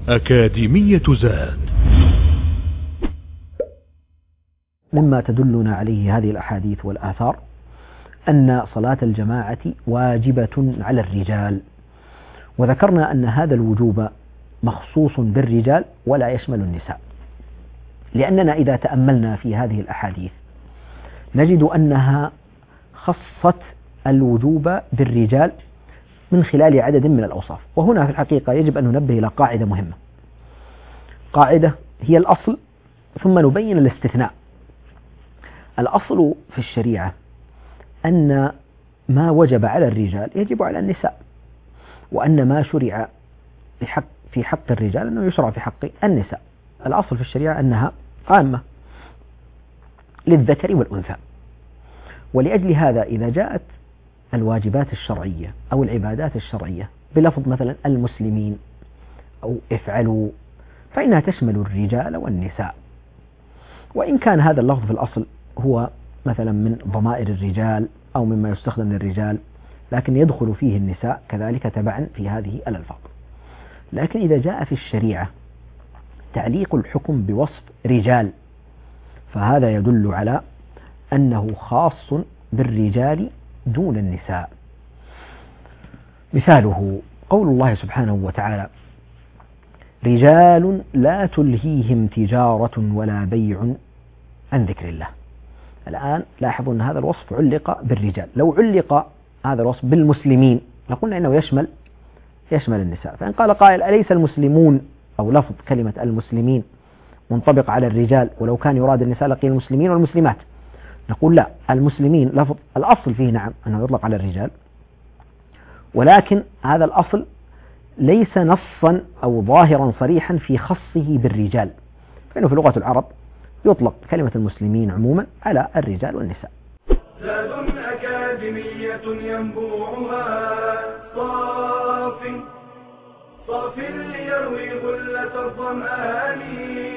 أكاديمية زاد. مما تدلنا عليه هذه الأحاديث والآثار أن صلاة الجماعة واجبة على الرجال، وذكرنا أن هذا الوجوب مخصوص بالرجال ولا يشمل النساء، لأننا إذا تأملنا في هذه الأحاديث نجد أنها خصت الوجوب بالرجال من خلال عدد من الأوصاف. وهنا في الحقيقة يجب أن ننبه إلى قاعدة مهمة، قاعدة هي الأصل ثم نبين الاستثناء. الأصل في الشريعة أن ما وجب على الرجال يجب على النساء، وأن ما شرع في حق الرجال أنه يشرع في حق النساء. الأصل في الشريعة أنها عامة للذكر والأنثى، ولأجل هذا إذا جاءت الواجبات الشرعية أو العبادات الشرعية بلفظ مثلا المسلمين أو افعلوا، فإنها تشمل الرجال والنساء، وإن كان هذا اللفظ في الأصل هو مثلا من ضمائر الرجال أو مما يستخدم للرجال، لكن يدخل فيه النساء كذلك تبعا في هذه الألفاظ. لكن إذا جاء في الشريعة تعليق الحكم بوصف رجال فهذا يدل على أنه خاص بالرجال دون النساء. مثاله قول الله سبحانه وتعالى: رجال لا تلهيهم تجارة ولا بيع عن ذكر الله. الآن لاحظوا أن هذا الوصف علق بالرجال، لو علق هذا الوصف بالمسلمين لقلنا إنه يشمل النساء. فإن قال قائل: أليس المسلمون أو لفظ كلمة المسلمين منطبق على الرجال، ولو كان يراد النساء لقيل المسلمين والمسلمات؟ نقول لا، المسلمين لفظ الأصل فيه نعم أنه يطلق على الرجال، ولكن هذا الأصل ليس نصا أو ظاهرا صريحا في خصه بالرجال، فإنه في لغة العرب يطلق كلمة المسلمين عموما على الرجال والنساء. زاد أكاديمية ينبوعها صاف ليروي غلة الظمآن